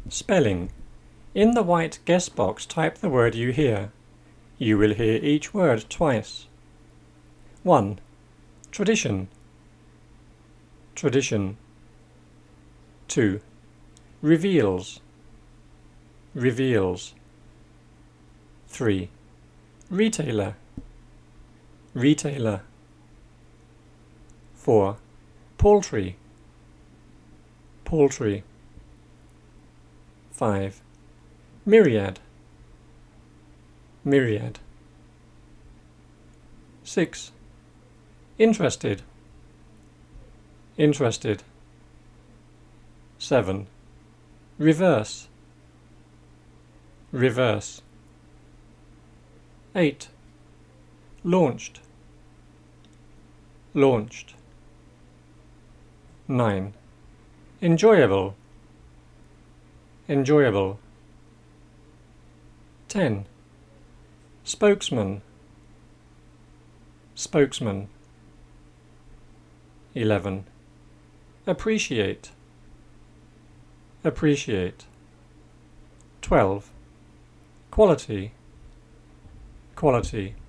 Spelling. In the white guess box type the word you hear. You will hear each word twice. 1. Tradition. Tradition. 2. Reveals. Reveals. 3. Retailer. Retailer. 4. Poultry. Poultry. 5. Myriad. Myriad. 6. Interested. Interested. 7. Reverse. Reverse. 8. Launched. Launched. 9. Enjoyable. Enjoyable. 10. Spokesman. Spokesman. 11. Appreciate. Appreciate. 12. Quality. Quality.